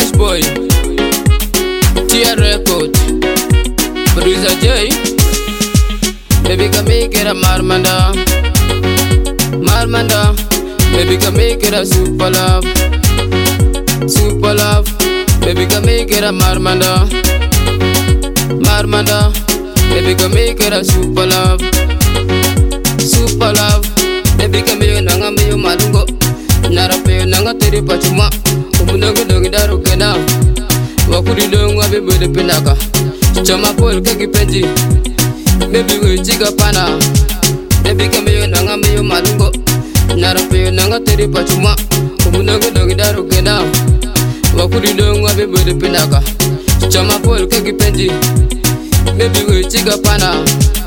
Fresh boy, Tia Record, producer J. Baby can make it a marmanda, marmanda. Baby can make it a super love, super love. Baby can make it a marmanda, marmanda. Baby can make it a super love, super love. Baby can make it a nanga malungo, narape nanga teri pachuma. Umunongo dongi daru kena, wakuri dongo abibu de pinaka. Chama pol keki penji, baby we chiga pana. Baby can make it a nanga malungo, narape nanga teri pachuma. Umunongo dongi daru kena, wakuri dongo abibu de pinaka. Chama pol keki penji, baby we chiga pana.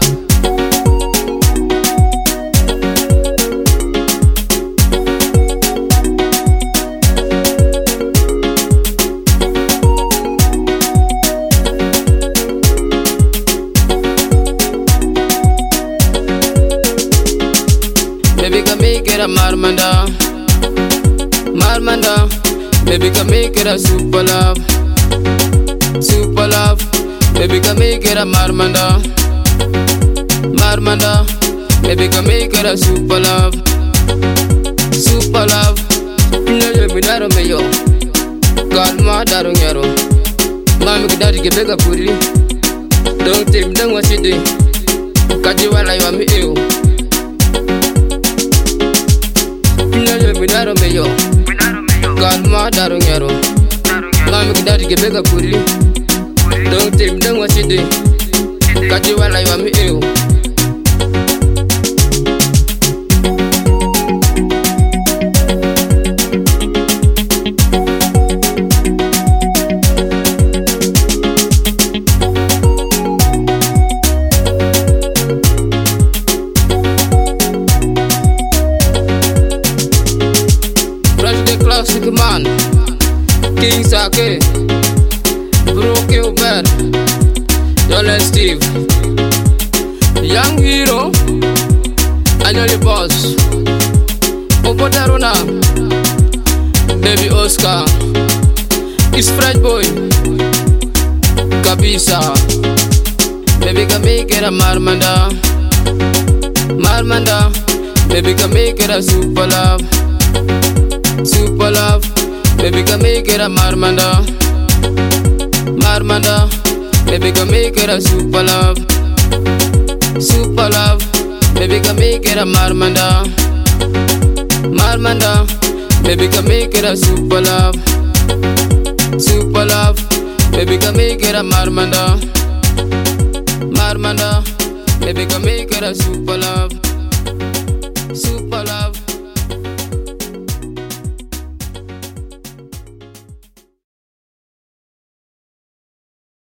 Baby can make it a marmanda, marmanda. Baby can make it a super love, super love. Baby can make it a marmanda, marmanda. Baby can make it a super love, super love. No me daro me yo, kalma daro nyaro. Mami kidari kebeka puri, don't take me down what you do. Kaji wala yo mi eo. Me daro me yo, kalma daro nyaro. Mami kidari kebeka puri, don't take me down what you do. Kaji wala yo mi eo. Classic man, King Sake, Brooke Uber, Dollar Steve, Young Hero, Annually Boss, Opotaruna, Baby Oscar, is Fresh boy, Kabisa. Baby can make it a marmanda, marmanda. Baby can make it a super love, super love. Baby can make it a marmanda, marmanda. Baby can make it a super love, super love. Baby can make it a marmanda, marmanda. Baby can make it a super love, super love. Baby can make it a marmanda, marmanda. Baby can make it a super love.